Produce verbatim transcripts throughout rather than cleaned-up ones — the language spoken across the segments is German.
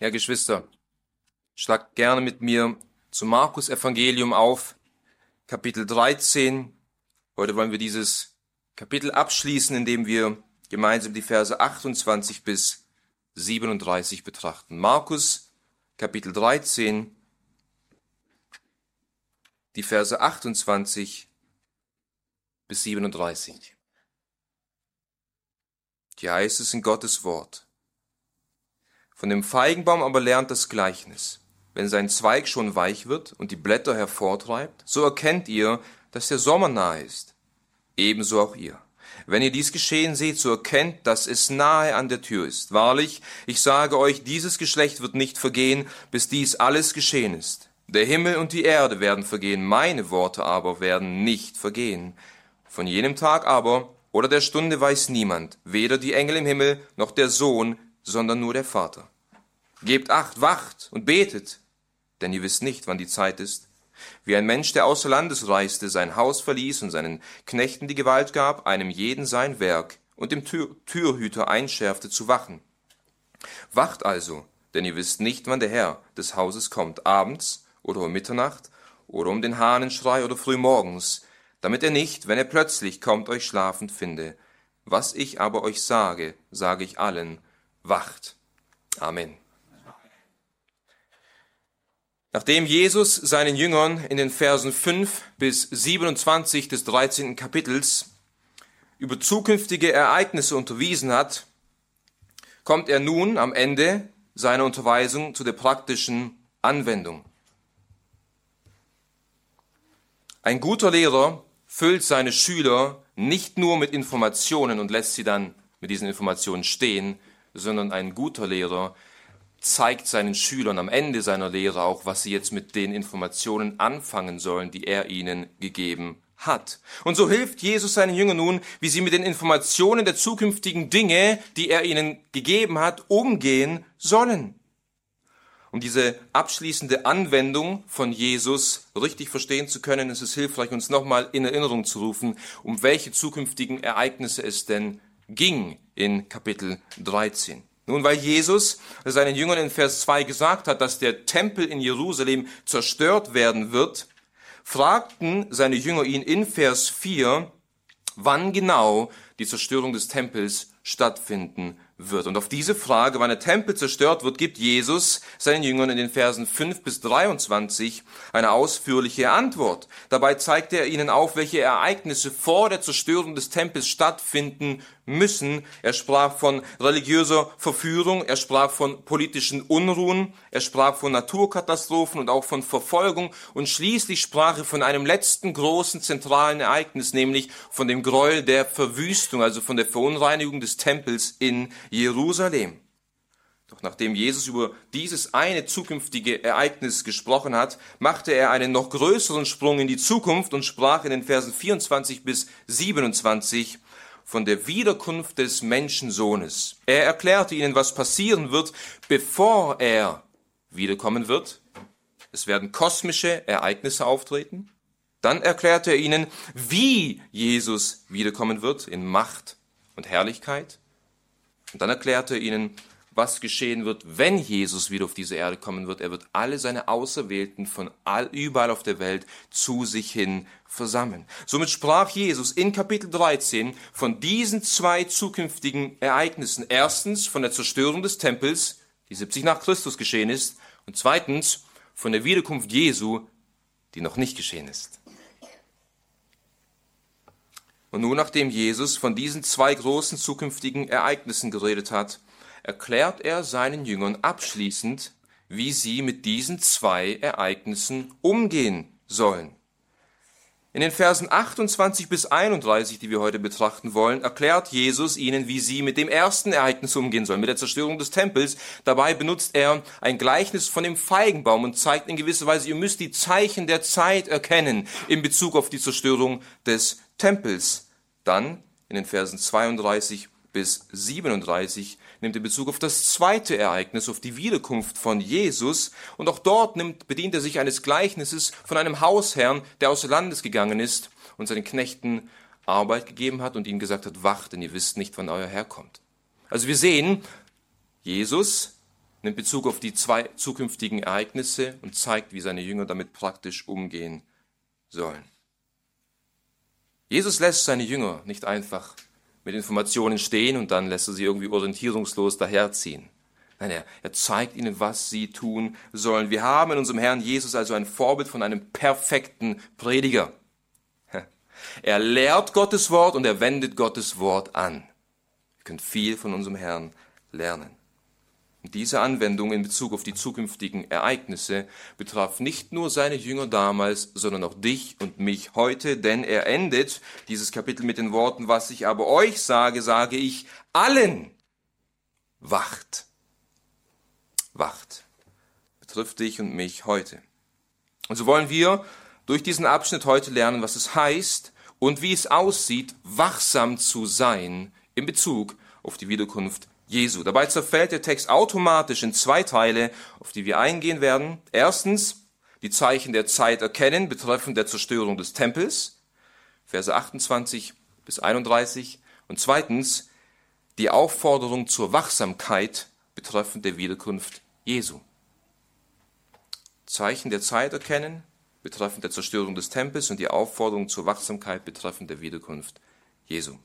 Ja, Geschwister, schlagt gerne mit mir zum Markus-Evangelium auf, Kapitel dreizehn. Heute wollen wir dieses Kapitel abschließen, indem wir gemeinsam die Verse achtundzwanzig bis siebenunddreißig betrachten. Markus, Kapitel dreizehn, die Verse achtundzwanzig bis siebenunddreißig. Hier heißt es in Gottes Wort: Von dem Feigenbaum aber lernt das Gleichnis. Wenn sein Zweig schon weich wird und die Blätter hervortreibt, so erkennt ihr, dass der Sommer nahe ist. Ebenso auch ihr. Wenn ihr dies geschehen seht, so erkennt, dass es nahe an der Tür ist. Wahrlich, ich sage euch, dieses Geschlecht wird nicht vergehen, bis dies alles geschehen ist. Der Himmel und die Erde werden vergehen, meine Worte aber werden nicht vergehen. Von jenem Tag aber oder der Stunde weiß niemand, weder die Engel im Himmel noch der Sohn, sondern nur der Vater. Gebt Acht, wacht und betet, denn ihr wisst nicht, wann die Zeit ist. Wie ein Mensch, der außer Landes reiste, sein Haus verließ und seinen Knechten die Gewalt gab, einem jeden sein Werk, und dem Tür- Türhüter einschärfte zu wachen. Wacht also, denn ihr wisst nicht, wann der Herr des Hauses kommt, abends oder um Mitternacht oder um den Hahnenschrei oder frühmorgens, damit er nicht, wenn er plötzlich kommt, euch schlafend finde. Was ich aber euch sage, sage ich allen, wacht. Amen. Nachdem Jesus seinen Jüngern in den Versen fünf bis siebenundzwanzig des dreizehnten Kapitels über zukünftige Ereignisse unterwiesen hat, kommt er nun am Ende seiner Unterweisung zu der praktischen Anwendung. Ein guter Lehrer füllt seine Schüler nicht nur mit Informationen und lässt sie dann mit diesen Informationen stehen, sondern ein guter Lehrer zeigt seinen Schülern am Ende seiner Lehre auch, was sie jetzt mit den Informationen anfangen sollen, die er ihnen gegeben hat. Und so hilft Jesus seinen Jüngern nun, wie sie mit den Informationen der zukünftigen Dinge, die er ihnen gegeben hat, umgehen sollen. Um diese abschließende Anwendung von Jesus richtig verstehen zu können, ist es hilfreich, uns nochmal in Erinnerung zu rufen, um welche zukünftigen Ereignisse es denn ging in Kapitel dreizehn. Nun, weil Jesus seinen Jüngern in Vers zwei gesagt hat, dass der Tempel in Jerusalem zerstört werden wird, fragten seine Jünger ihn in Vers vier, wann genau die Zerstörung des Tempels stattfinden wird. Und auf diese Frage, wann der Tempel zerstört wird, gibt Jesus seinen Jüngern in den Versen fünf bis dreiundzwanzig eine ausführliche Antwort. Dabei zeigt er ihnen auf, welche Ereignisse vor der Zerstörung des Tempels stattfinden müssen. Er sprach von religiöser Verführung, er sprach von politischen Unruhen, er sprach von Naturkatastrophen und auch von Verfolgung und schließlich sprach er von einem letzten großen zentralen Ereignis, nämlich von dem Gräuel der Verwüstung, also von der Verunreinigung des Tempels in Jerusalem. Doch nachdem Jesus über dieses eine zukünftige Ereignis gesprochen hat, machte er einen noch größeren Sprung in die Zukunft und sprach in den Versen vierundzwanzig bis siebenundzwanzig von der Wiederkunft des Menschensohnes. Er erklärte ihnen, was passieren wird, bevor er wiederkommen wird. Es werden kosmische Ereignisse auftreten. Dann erklärte er ihnen, wie Jesus wiederkommen wird, in Macht und Herrlichkeit. Und dann erklärte er ihnen, was geschehen wird, wenn Jesus wieder auf diese Erde kommen wird. Er wird alle seine Auserwählten von all, überall auf der Welt zu sich hin versammeln. Somit sprach Jesus in Kapitel dreizehn von diesen zwei zukünftigen Ereignissen. Erstens von der Zerstörung des Tempels, die siebzig nach Christus geschehen ist. Und zweitens von der Wiederkunft Jesu, die noch nicht geschehen ist. Und nun, nachdem Jesus von diesen zwei großen zukünftigen Ereignissen geredet hat, erklärt er seinen Jüngern abschließend, wie sie mit diesen zwei Ereignissen umgehen sollen. In den Versen achtundzwanzig bis einunddreißig, die wir heute betrachten wollen, erklärt Jesus ihnen, wie sie mit dem ersten Ereignis umgehen sollen, mit der Zerstörung des Tempels. Dabei benutzt er ein Gleichnis von dem Feigenbaum und zeigt in gewisser Weise, ihr müsst die Zeichen der Zeit erkennen in Bezug auf die Zerstörung des Tempels. Dann in den Versen zweiunddreißig bis siebenunddreißig nimmt er Bezug auf das zweite Ereignis, auf die Wiederkunft von Jesus. Und auch dort nimmt, bedient er sich eines Gleichnisses von einem Hausherrn, der außer Landes gegangen ist und seinen Knechten Arbeit gegeben hat und ihnen gesagt hat, wacht, denn ihr wisst nicht, wann euer Herr kommt. Also wir sehen, Jesus nimmt Bezug auf die zwei zukünftigen Ereignisse und zeigt, wie seine Jünger damit praktisch umgehen sollen. Jesus lässt seine Jünger nicht einfach mit Informationen stehen und dann lässt er sie irgendwie orientierungslos daherziehen. Nein, er, er zeigt ihnen, was sie tun sollen. Wir haben in unserem Herrn Jesus also ein Vorbild von einem perfekten Prediger. Er lehrt Gottes Wort und er wendet Gottes Wort an. Wir können viel von unserem Herrn lernen. Und diese Anwendung in Bezug auf die zukünftigen Ereignisse betraf nicht nur seine Jünger damals, sondern auch dich und mich heute, denn er endet dieses Kapitel mit den Worten, was ich aber euch sage, sage ich allen, wacht. Wacht. Betrifft dich und mich heute. Und so wollen wir durch diesen Abschnitt heute lernen, was es heißt und wie es aussieht, wachsam zu sein in Bezug auf die Wiederkunft Jesu. Dabei zerfällt der Text automatisch in zwei Teile, auf die wir eingehen werden. Erstens, die Zeichen der Zeit erkennen betreffend der Zerstörung des Tempels, Verse achtundzwanzig bis einunddreißig. Und zweitens, die Aufforderung zur Wachsamkeit betreffend der Wiederkunft Jesu. Zeichen der Zeit erkennen betreffend der Zerstörung des Tempels und die Aufforderung zur Wachsamkeit betreffend der Wiederkunft Jesu.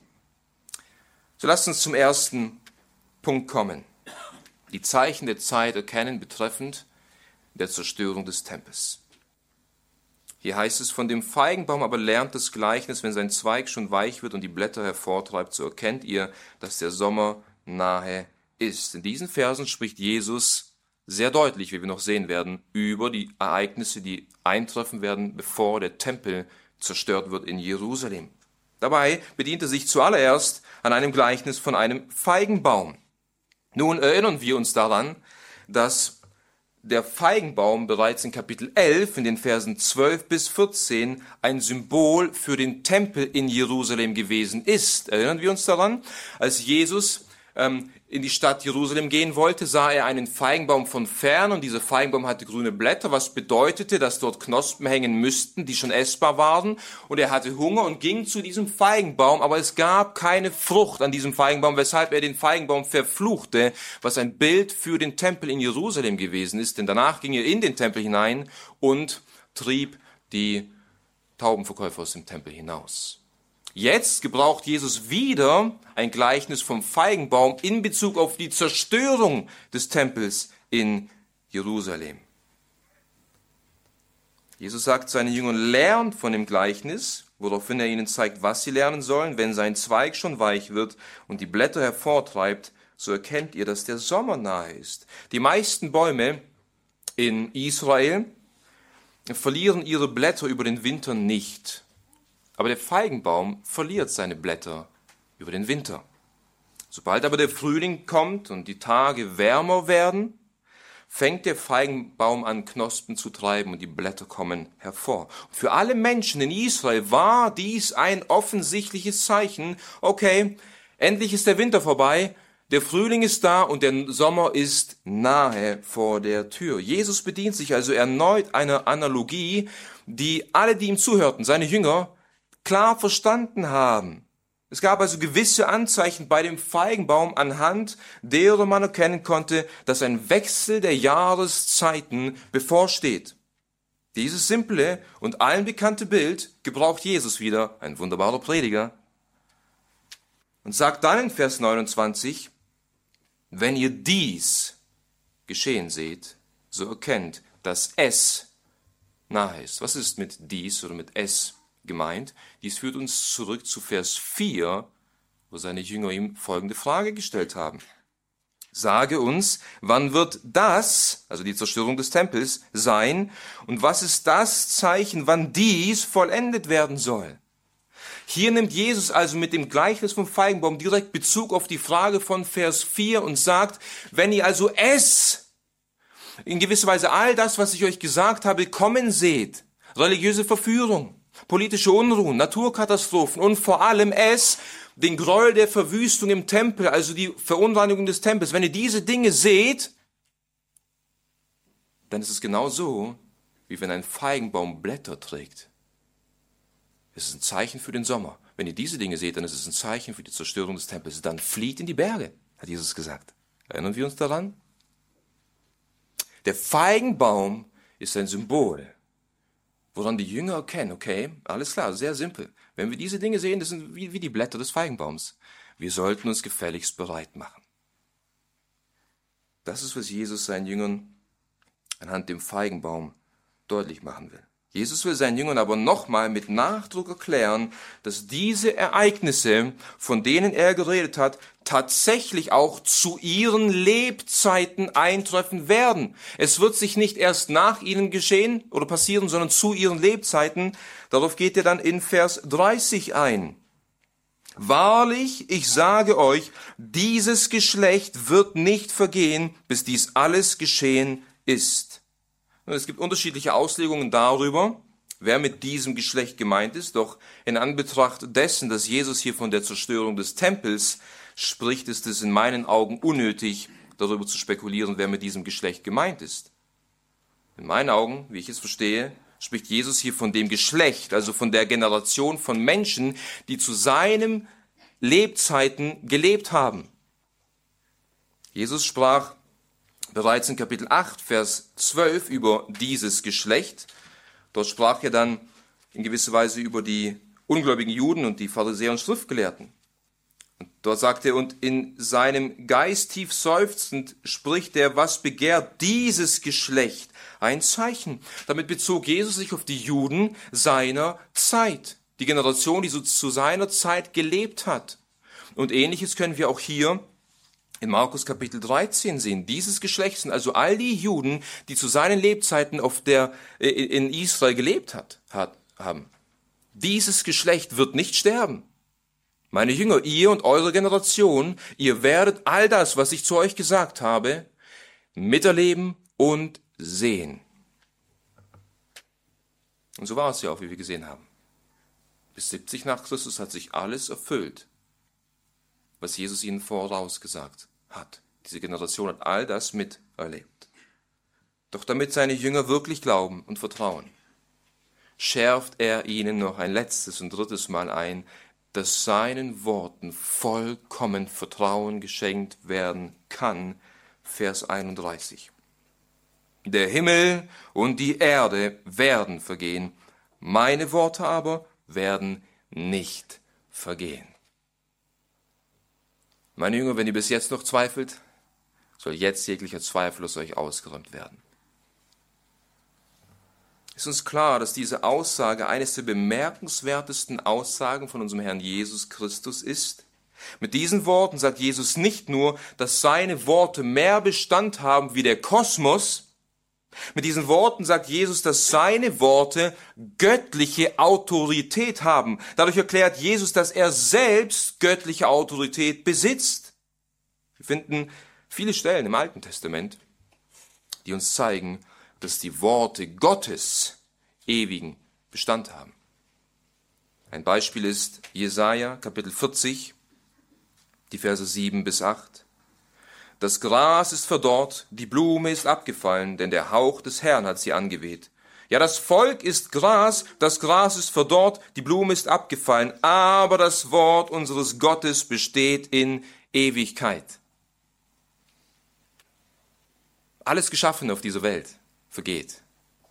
So lasst uns zum ersten Punkt kommen. Die Zeichen der Zeit erkennen betreffend der Zerstörung des Tempels. Hier heißt es, von dem Feigenbaum aber lernt das Gleichnis, wenn sein Zweig schon weich wird und die Blätter hervortreibt, so erkennt ihr, dass der Sommer nahe ist. In diesen Versen spricht Jesus sehr deutlich, wie wir noch sehen werden, über die Ereignisse, die eintreffen werden, bevor der Tempel zerstört wird in Jerusalem. Dabei bedient er sich zuallererst an einem Gleichnis von einem Feigenbaum. Nun erinnern wir uns daran, dass der Feigenbaum bereits in Kapitel elf, in den Versen zwölf bis vierzehn, ein Symbol für den Tempel in Jerusalem gewesen ist. Erinnern wir uns daran? Als Jesus ähm, in die Stadt Jerusalem gehen wollte, sah er einen Feigenbaum von fern und dieser Feigenbaum hatte grüne Blätter, was bedeutete, dass dort Knospen hängen müssten, die schon essbar waren. Und er hatte Hunger und ging zu diesem Feigenbaum, aber es gab keine Frucht an diesem Feigenbaum, weshalb er den Feigenbaum verfluchte, was ein Bild für den Tempel in Jerusalem gewesen ist. Denn danach ging er in den Tempel hinein und trieb die Taubenverkäufer aus dem Tempel hinaus. Jetzt gebraucht Jesus wieder ein Gleichnis vom Feigenbaum in Bezug auf die Zerstörung des Tempels in Jerusalem. Jesus sagt seinen Jüngern, lernt von dem Gleichnis, woraufhin er ihnen zeigt, was sie lernen sollen. Wenn sein Zweig schon weich wird und die Blätter hervortreibt, so erkennt ihr, dass der Sommer nahe ist. Die meisten Bäume in Israel verlieren ihre Blätter über den Winter nicht. Aber der Feigenbaum verliert seine Blätter über den Winter. Sobald aber der Frühling kommt und die Tage wärmer werden, fängt der Feigenbaum an, Knospen zu treiben und die Blätter kommen hervor. Und für alle Menschen in Israel war dies ein offensichtliches Zeichen. Okay, endlich ist der Winter vorbei, der Frühling ist da und der Sommer ist nahe vor der Tür. Jesus bedient sich also erneut einer Analogie, die alle, die ihm zuhörten, seine Jünger, klar verstanden haben. Es gab also gewisse Anzeichen bei dem Feigenbaum, anhand derer man erkennen konnte, dass ein Wechsel der Jahreszeiten bevorsteht. Dieses simple und allen bekannte Bild gebraucht Jesus wieder, ein wunderbarer Prediger, und sagt dann in Vers neunundzwanzig, wenn ihr dies geschehen seht, so erkennt, dass es nahe ist. Was ist mit dies oder mit es gemeint? Dies führt uns zurück zu Vers vier, wo seine Jünger ihm folgende Frage gestellt haben. Sage uns, wann wird das, also die Zerstörung des Tempels, sein und was ist das Zeichen, wann dies vollendet werden soll? Hier nimmt Jesus also mit dem Gleichnis vom Feigenbaum direkt Bezug auf die Frage von Vers vier und sagt, wenn ihr also es, in gewisser Weise all das, was ich euch gesagt habe, kommen seht, religiöse Verführung, politische Unruhen, Naturkatastrophen und vor allem es, den Gräuel der Verwüstung im Tempel, also die Verunreinigung des Tempels. Wenn ihr diese Dinge seht, dann ist es genau so, wie wenn ein Feigenbaum Blätter trägt. Es ist ein Zeichen für den Sommer. Wenn ihr diese Dinge seht, dann ist es ein Zeichen für die Zerstörung des Tempels. Dann flieht in die Berge, hat Jesus gesagt. Erinnern wir uns daran? Der Feigenbaum ist ein Symbol, woran die Jünger erkennen, okay, alles klar, sehr simpel. Wenn wir diese Dinge sehen, das sind wie, wie die Blätter des Feigenbaums. Wir sollten uns gefälligst bereit machen. Das ist, was Jesus seinen Jüngern anhand dem Feigenbaum deutlich machen will. Jesus will seinen Jüngern aber nochmal mit Nachdruck erklären, dass diese Ereignisse, von denen er geredet hat, tatsächlich auch zu ihren Lebzeiten eintreffen werden. Es wird sich nicht erst nach ihnen geschehen oder passieren, sondern zu ihren Lebzeiten. Darauf geht er dann in Vers dreißig ein. Wahrlich, ich sage euch, dieses Geschlecht wird nicht vergehen, bis dies alles geschehen ist. Es gibt unterschiedliche Auslegungen darüber, wer mit diesem Geschlecht gemeint ist. Doch in Anbetracht dessen, dass Jesus hier von der Zerstörung des Tempels spricht, ist es in meinen Augen unnötig, darüber zu spekulieren, wer mit diesem Geschlecht gemeint ist. In meinen Augen, wie ich es verstehe, spricht Jesus hier von dem Geschlecht, also von der Generation von Menschen, die zu seinen Lebzeiten gelebt haben. Jesus sprach bereits in Kapitel acht, Vers zwölf über dieses Geschlecht. Dort sprach er dann in gewisser Weise über die ungläubigen Juden und die Pharisäer und Schriftgelehrten. Und dort sagt er, und in seinem Geist tief seufzend spricht er, was begehrt dieses Geschlecht? Ein Zeichen. Damit bezog Jesus sich auf die Juden seiner Zeit. Die Generation, die so zu seiner Zeit gelebt hat. Und Ähnliches können wir auch hier in Markus Kapitel dreizehn sehen. Dieses Geschlecht sind also all die Juden, die zu seinen Lebzeiten auf der, in Israel gelebt hat, hat, haben. Dieses Geschlecht wird nicht sterben. Meine Jünger, ihr und eure Generation, ihr werdet all das, was ich zu euch gesagt habe, miterleben und sehen. Und so war es ja auch, wie wir gesehen haben. Bis siebzig nach Christus hat sich alles erfüllt, was Jesus ihnen vorausgesagt hat. Diese Generation hat all das miterlebt. Doch damit seine Jünger wirklich glauben und vertrauen, schärft er ihnen noch ein letztes und drittes Mal ein, dass seinen Worten vollkommen Vertrauen geschenkt werden kann. Vers einunddreißig. Der Himmel und die Erde werden vergehen, meine Worte aber werden nicht vergehen. Meine Jünger, wenn ihr bis jetzt noch zweifelt, soll jetzt jeglicher Zweifel aus euch ausgeräumt werden. Es ist uns klar, dass diese Aussage eines der bemerkenswertesten Aussagen von unserem Herrn Jesus Christus ist. Mit diesen Worten sagt Jesus nicht nur, dass seine Worte mehr Bestand haben wie der Kosmos. Mit diesen Worten sagt Jesus, dass seine Worte göttliche Autorität haben. Dadurch erklärt Jesus, dass er selbst göttliche Autorität besitzt. Wir finden viele Stellen im Alten Testament, die uns zeigen, dass die Worte Gottes ewigen Bestand haben. Ein Beispiel ist Jesaja, Kapitel vierzig, die Verse sieben bis acht. Das Gras ist verdorrt, die Blume ist abgefallen, denn der Hauch des Herrn hat sie angeweht. Ja, das Volk ist Gras, das Gras ist verdorrt, die Blume ist abgefallen, aber das Wort unseres Gottes besteht in Ewigkeit. Alles Geschaffene auf dieser Welt vergeht.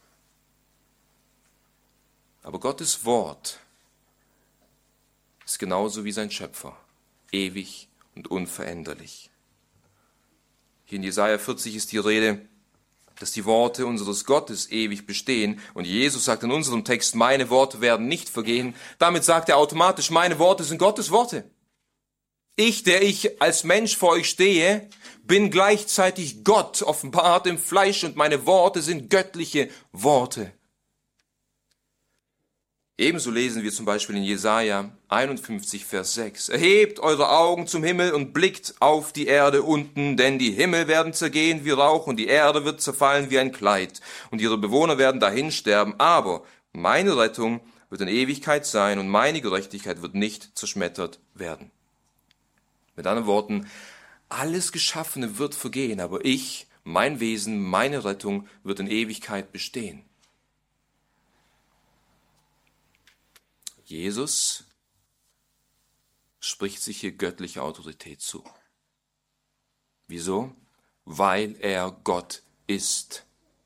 Aber Gottes Wort ist genauso wie sein Schöpfer, ewig und unveränderlich. Hier in Jesaja vierzig ist die Rede, dass die Worte unseres Gottes ewig bestehen. Und Jesus sagt in unserem Text, meine Worte werden nicht vergehen. Damit sagt er automatisch, meine Worte sind Gottes Worte. Ich, der ich als Mensch vor euch stehe, bin gleichzeitig Gott, offenbart im Fleisch, und meine Worte sind göttliche Worte. Ebenso lesen wir zum Beispiel in Jesaja einundfünfzig, Vers sechs. Erhebt eure Augen zum Himmel und blickt auf die Erde unten, denn die Himmel werden zergehen wie Rauch und die Erde wird zerfallen wie ein Kleid und ihre Bewohner werden dahin sterben. Aber meine Rettung wird in Ewigkeit sein und meine Gerechtigkeit wird nicht zerschmettert werden. Mit anderen Worten, alles Geschaffene wird vergehen, aber ich, mein Wesen, meine Rettung wird in Ewigkeit bestehen. Jesus spricht sich hier göttliche Autorität zu. Wieso? Weil er Gott ist.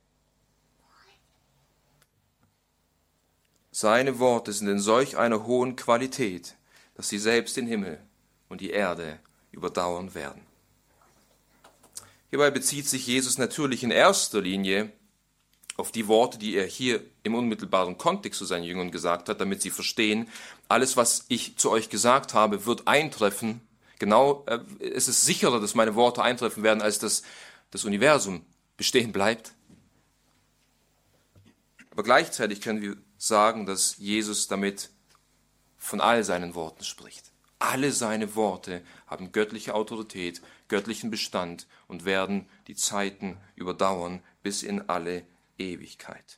Seine Worte sind in solch einer hohen Qualität, dass sie selbst den Himmel und die Erde überdauern werden. Hierbei bezieht sich Jesus natürlich in erster Linie auf die Worte, die er hier im unmittelbaren Kontext zu seinen Jüngern gesagt hat, damit sie verstehen, alles, was ich zu euch gesagt habe, wird eintreffen. Genau, äh, es ist sicherer, dass meine Worte eintreffen werden, als dass das Universum bestehen bleibt. Aber gleichzeitig können wir sagen, dass Jesus damit von all seinen Worten spricht. Alle seine Worte haben göttliche Autorität, göttlichen Bestand und werden die Zeiten überdauern bis in alle Ewigkeit.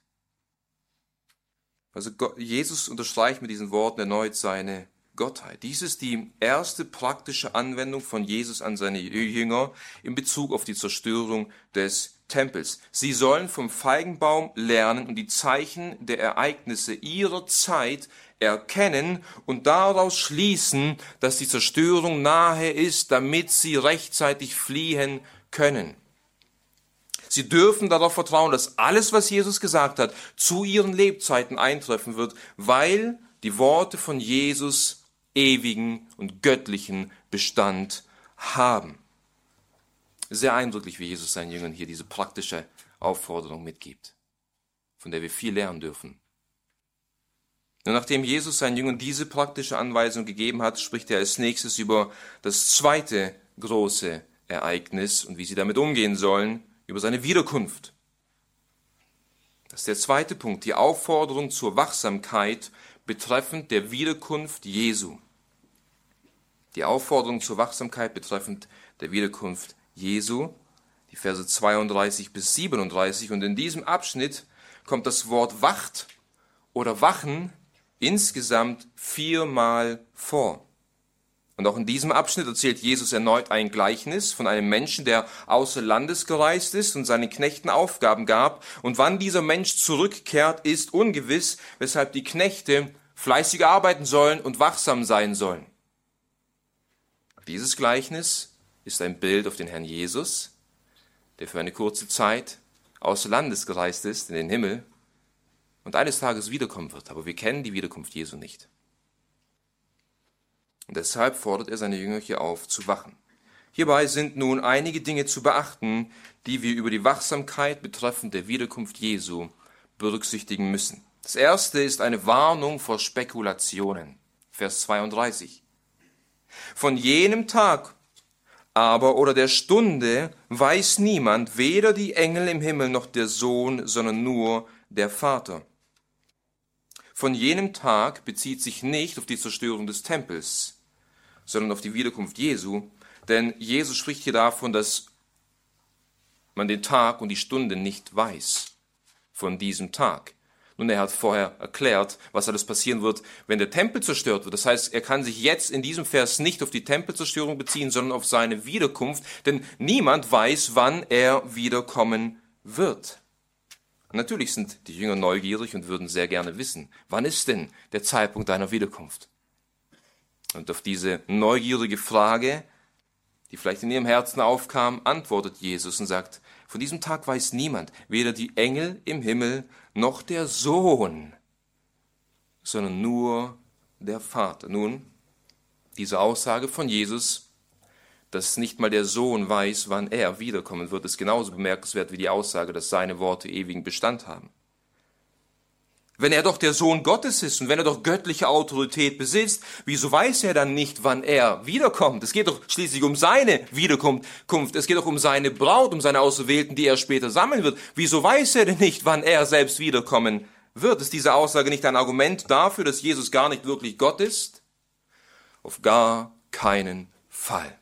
Also Gott, Jesus unterstreicht mit diesen Worten erneut seine Gottheit. Dies ist die erste praktische Anwendung von Jesus an seine Jünger in Bezug auf die Zerstörung des Tempels. Sie sollen vom Feigenbaum lernen und die Zeichen der Ereignisse ihrer Zeit erkennen und daraus schließen, dass die Zerstörung nahe ist, damit sie rechtzeitig fliehen können. Sie dürfen darauf vertrauen, dass alles, was Jesus gesagt hat, zu ihren Lebzeiten eintreffen wird, weil die Worte von Jesus ewigen und göttlichen Bestand haben. Sehr eindrücklich, wie Jesus seinen Jüngern hier diese praktische Aufforderung mitgibt, von der wir viel lernen dürfen. Nur nachdem Jesus seinen Jüngern diese praktische Anweisung gegeben hat, spricht er als nächstes über das zweite große Ereignis und wie sie damit umgehen sollen, über seine Wiederkunft. Das ist der zweite Punkt, die Aufforderung zur Wachsamkeit betreffend der Wiederkunft Jesu. Die Aufforderung zur Wachsamkeit betreffend der Wiederkunft Jesu, die Verse zweiunddreißig bis siebenunddreißig. Und in diesem Abschnitt kommt das Wort wacht oder wachen insgesamt viermal vor. Und auch in diesem Abschnitt erzählt Jesus erneut ein Gleichnis von einem Menschen, der außer Landes gereist ist und seinen Knechten Aufgaben gab. Und wann dieser Mensch zurückkehrt, ist ungewiss, weshalb die Knechte fleißig arbeiten sollen und wachsam sein sollen. Dieses Gleichnis ist ein Bild auf den Herrn Jesus, der für eine kurze Zeit außer Landes gereist ist in den Himmel und eines Tages wiederkommen wird. Aber wir kennen die Wiederkunft Jesu nicht. Und deshalb fordert er seine Jünger hier auf, zu wachen. Hierbei sind nun einige Dinge zu beachten, die wir über die Wachsamkeit betreffend der Wiederkunft Jesu berücksichtigen müssen. Das erste ist eine Warnung vor Spekulationen. Vers zweiunddreißig. Von jenem Tag aber oder der Stunde weiß niemand, weder die Engel im Himmel noch der Sohn, sondern nur der Vater. Von jenem Tag bezieht sich nicht auf die Zerstörung des Tempels, sondern auf die Wiederkunft Jesu, denn Jesus spricht hier davon, dass man den Tag und die Stunde nicht weiß von diesem Tag. Nun, er hat vorher erklärt, was alles passieren wird, wenn der Tempel zerstört wird. Das heißt, er kann sich jetzt in diesem Vers nicht auf die Tempelzerstörung beziehen, sondern auf seine Wiederkunft, denn niemand weiß, wann er wiederkommen wird. Natürlich sind die Jünger neugierig und würden sehr gerne wissen, wann ist denn der Zeitpunkt deiner Wiederkunft? Und auf diese neugierige Frage, die vielleicht in ihrem Herzen aufkam, antwortet Jesus und sagt, von diesem Tag weiß niemand, weder die Engel im Himmel noch der Sohn, sondern nur der Vater. Nun, diese Aussage von Jesus, dass nicht mal der Sohn weiß, wann er wiederkommen wird, ist genauso bemerkenswert wie die Aussage, dass seine Worte ewigen Bestand haben. Wenn er doch der Sohn Gottes ist und wenn er doch göttliche Autorität besitzt, wieso weiß er dann nicht, wann er wiederkommt? Es geht doch schließlich um seine Wiederkunft. Es geht doch um seine Braut, um seine Auserwählten, die er später sammeln wird. Wieso weiß er denn nicht, wann er selbst wiederkommen wird? Ist diese Aussage nicht ein Argument dafür, dass Jesus gar nicht wirklich Gott ist? Auf gar keinen Fall.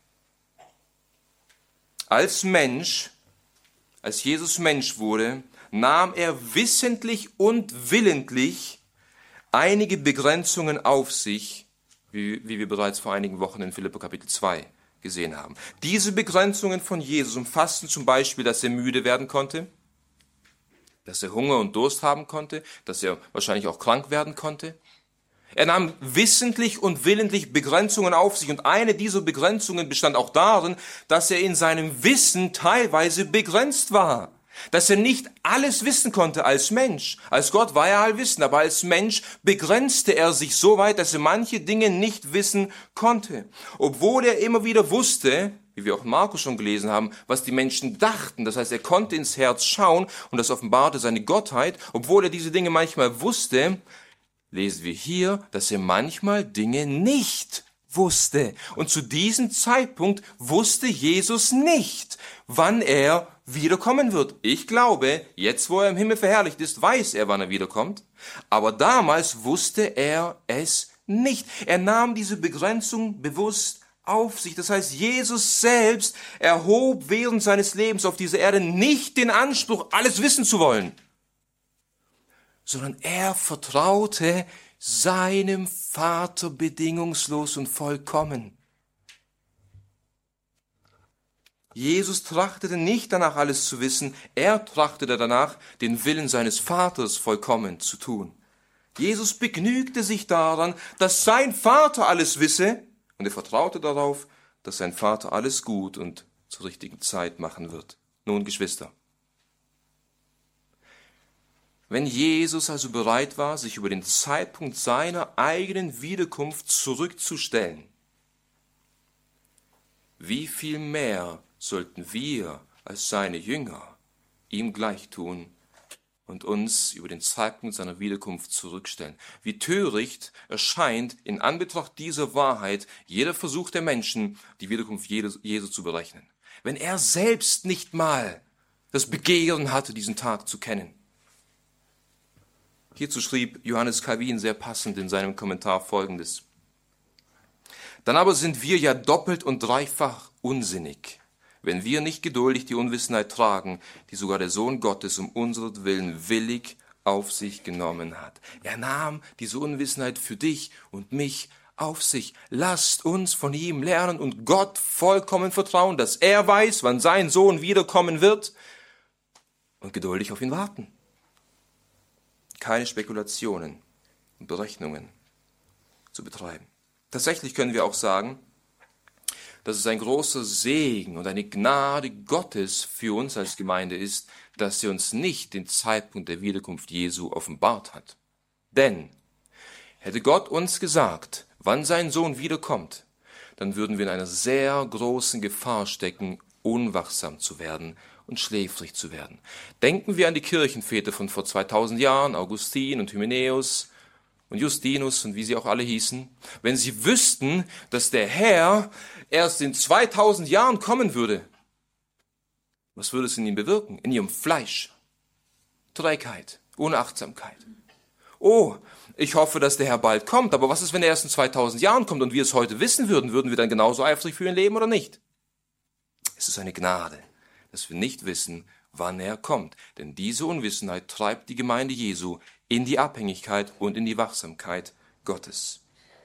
Als Mensch, als Jesus Mensch wurde, nahm er wissentlich und willentlich einige Begrenzungen auf sich, wie, wie wir bereits vor einigen Wochen in Philipper Kapitel zwei gesehen haben. Diese Begrenzungen von Jesus umfassten zum Beispiel, dass er müde werden konnte, dass er Hunger und Durst haben konnte, dass er wahrscheinlich auch krank werden konnte. Er nahm wissentlich und willentlich Begrenzungen auf sich und eine dieser Begrenzungen bestand auch darin, dass er in seinem Wissen teilweise begrenzt war. Dass er nicht alles wissen konnte als Mensch. Als Gott war er allwissend, aber als Mensch begrenzte er sich so weit, dass er manche Dinge nicht wissen konnte. Obwohl er immer wieder wusste, wie wir auch in Markus schon gelesen haben, was die Menschen dachten. Das heißt, er konnte ins Herz schauen und das offenbarte seine Gottheit. Obwohl er diese Dinge manchmal wusste, lesen wir hier, dass er manchmal Dinge nicht wusste. Und zu diesem Zeitpunkt wusste Jesus nicht, wann er wiederkommen wird. Ich glaube, jetzt wo er im Himmel verherrlicht ist, weiß er, wann er wiederkommt. Aber damals wusste er es nicht. Er nahm diese Begrenzung bewusst auf sich. Das heißt, Jesus selbst erhob während seines Lebens auf dieser Erde nicht den Anspruch, alles wissen zu wollen, sondern er vertraute seinem Vater bedingungslos und vollkommen. Jesus trachtete nicht danach, alles zu wissen, er trachtete danach, den Willen seines Vaters vollkommen zu tun. Jesus begnügte sich daran, dass sein Vater alles wisse, und er vertraute darauf, dass sein Vater alles gut und zur richtigen Zeit machen wird. Nun, Geschwister, wenn Jesus also bereit war, sich über den Zeitpunkt seiner eigenen Wiederkunft zurückzustellen, wie viel mehr sollten wir als seine Jünger ihm gleich tun und uns über den Zeitpunkt seiner Wiederkunft zurückstellen. Wie töricht erscheint in Anbetracht dieser Wahrheit jeder Versuch der Menschen, die Wiederkunft Jesu zu berechnen. Wenn er selbst nicht mal das Begehren hatte, diesen Tag zu kennen. Hierzu schrieb Johannes Calvin sehr passend in seinem Kommentar Folgendes: Dann aber sind wir ja doppelt und dreifach unsinnig, wenn wir nicht geduldig die Unwissenheit tragen, die sogar der Sohn Gottes um unseretwillen willig auf sich genommen hat. Er nahm diese Unwissenheit für dich und mich auf sich. Lasst uns von ihm lernen und Gott vollkommen vertrauen, dass er weiß, wann sein Sohn wiederkommen wird, und geduldig auf ihn warten. Keine Spekulationen und Berechnungen zu betreiben. Tatsächlich können wir auch sagen, dass es ein großer Segen und eine Gnade Gottes für uns als Gemeinde ist, dass er uns nicht den Zeitpunkt der Wiederkunft Jesu offenbart hat. Denn hätte Gott uns gesagt, wann sein Sohn wiederkommt, dann würden wir in einer sehr großen Gefahr stecken, unwachsam zu werden und schläfrig zu werden. Denken wir an die Kirchenväter von vor zweitausend Jahren, Augustin und Hymenäus und Justinus und wie sie auch alle hießen. Wenn sie wüssten, dass der Herr erst in zweitausend Jahren kommen würde, was würde es in ihnen bewirken? In ihrem Fleisch. Trägheit, Unachtsamkeit. Oh, ich hoffe, dass der Herr bald kommt, aber was ist, wenn er erst in zweitausend Jahren kommt und wir es heute wissen würden? Würden wir dann genauso eifrig für ihn leben oder nicht? Es ist eine Gnade, dass wir nicht wissen, wann er kommt. Denn diese Unwissenheit treibt die Gemeinde Jesu in die Abhängigkeit und in die Wachsamkeit Gottes.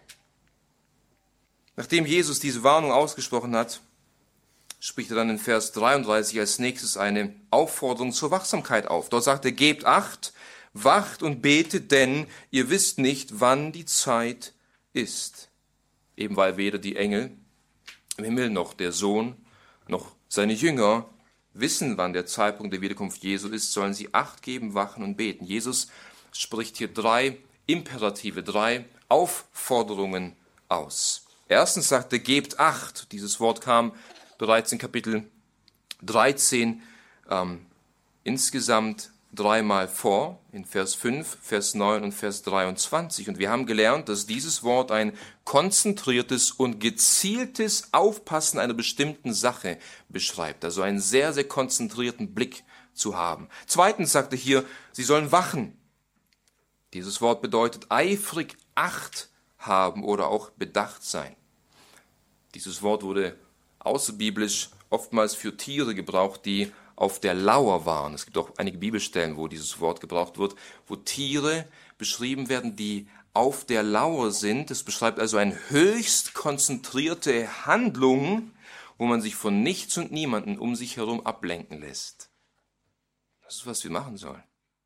Nachdem Jesus diese Warnung ausgesprochen hat, spricht er dann in Vers dreiunddreißig als nächstes eine Aufforderung zur Wachsamkeit auf. Dort sagt er, gebt Acht, wacht und betet, denn ihr wisst nicht, wann die Zeit ist. Eben weil weder die Engel im Himmel noch der Sohn noch seine Jünger wissen, wann der Zeitpunkt der Wiederkunft Jesu ist, sollen sie Acht geben, wachen und beten. Jesus spricht hier drei Imperative, drei Aufforderungen aus. Erstens sagt er, gebt Acht. Dieses Wort kam bereits in Kapitel dreizehn ähm, insgesamt dreimal vor, in Vers fünf, Vers neun und Vers dreiundzwanzig. Und wir haben gelernt, dass dieses Wort ein konzentriertes und gezieltes Aufpassen einer bestimmten Sache beschreibt. Also einen sehr, sehr konzentrierten Blick zu haben. Zweitens sagt er hier, sie sollen wachen. Dieses Wort bedeutet eifrig Acht haben oder auch bedacht sein. Dieses Wort wurde außerbiblisch oftmals für Tiere gebraucht, die auf der Lauer waren. Es gibt auch einige Bibelstellen, wo dieses Wort gebraucht wird, wo Tiere beschrieben werden, die auf der Lauer sind. Es beschreibt also eine höchst konzentrierte Handlung, wo man sich von nichts und niemanden um sich herum ablenken lässt. Das ist, was wir machen sollen.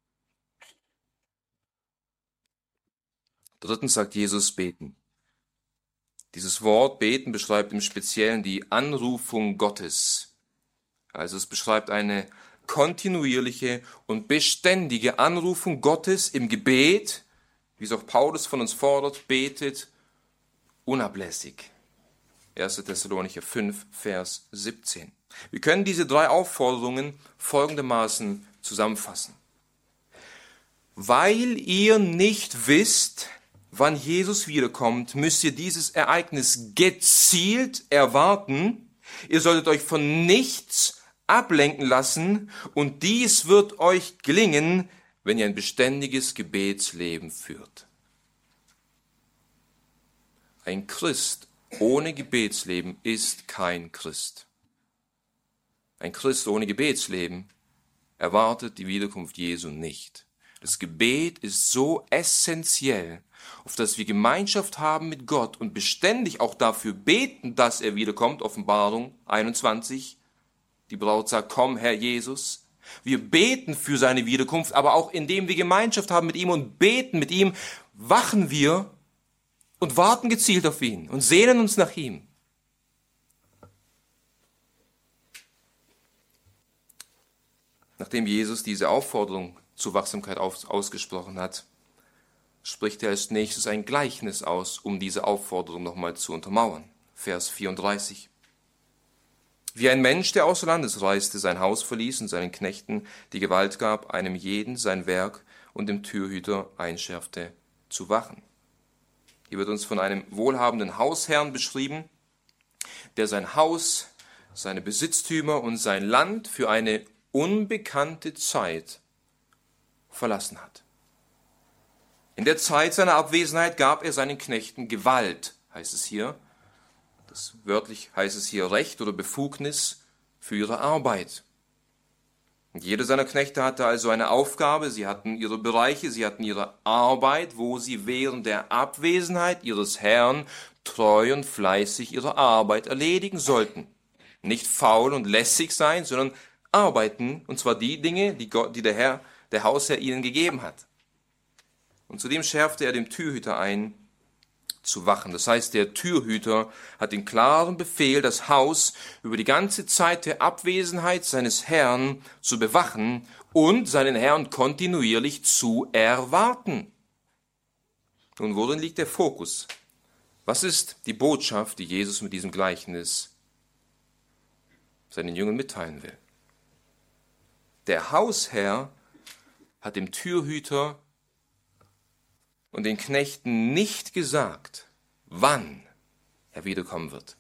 Drittens sagt Jesus beten. Dieses Wort beten beschreibt im Speziellen die Anrufung Gottes. Also es beschreibt eine kontinuierliche und beständige Anrufung Gottes im Gebet, wie es auch Paulus von uns fordert, betet unablässig. erster Thessalonicher fünf, Vers siebzehn. Wir können diese drei Aufforderungen folgendermaßen zusammenfassen. Weil ihr nicht wisst, wann Jesus wiederkommt, müsst ihr dieses Ereignis gezielt erwarten. Ihr solltet euch von nichts ablenken lassen und dies wird euch gelingen, wenn ihr ein beständiges Gebetsleben führt. Ein Christ ohne Gebetsleben ist kein Christ. Ein Christ ohne Gebetsleben erwartet die Wiederkunft Jesu nicht. Das Gebet ist so essentiell, auf das wir Gemeinschaft haben mit Gott und beständig auch dafür beten, dass er wiederkommt. Offenbarung einundzwanzig. Die Braut sagt, komm, Herr Jesus. Wir beten für seine Wiederkunft, aber auch indem wir Gemeinschaft haben mit ihm und beten mit ihm, wachen wir und warten gezielt auf ihn und sehnen uns nach ihm. Nachdem Jesus diese Aufforderung zur Wachsamkeit ausgesprochen hat, spricht er als nächstes ein Gleichnis aus, um diese Aufforderung nochmal zu untermauern. Vers vierunddreißig. Wie ein Mensch, der außer Landes reiste, sein Haus verließ und seinen Knechten die Gewalt gab, einem jeden sein Werk und dem Türhüter einschärfte, zu wachen. Hier wird uns von einem wohlhabenden Hausherrn beschrieben, der sein Haus, seine Besitztümer und sein Land für eine unbekannte Zeit verlassen hat. In der Zeit seiner Abwesenheit gab er seinen Knechten Gewalt, heißt es hier. Das wörtlich heißt es hier Recht oder Befugnis für ihre Arbeit. Und jeder seiner Knechte hatte also eine Aufgabe, sie hatten ihre Bereiche, sie hatten ihre Arbeit, wo sie während der Abwesenheit ihres Herrn treu und fleißig ihre Arbeit erledigen sollten. Nicht faul und lässig sein, sondern arbeiten, und zwar die Dinge, die, Gott, die der Herr, der Hausherr ihnen gegeben hat. Und zudem schärfte er dem Türhüter ein, zu wachen. Das heißt, der Türhüter hat den klaren Befehl, das Haus über die ganze Zeit der Abwesenheit seines Herrn zu bewachen und seinen Herrn kontinuierlich zu erwarten. Nun, worin liegt der Fokus? Was ist die Botschaft, die Jesus mit diesem Gleichnis seinen Jüngern mitteilen will? Der Hausherr hat dem Türhüter und den Knechten nicht gesagt, wann er wiederkommen wird.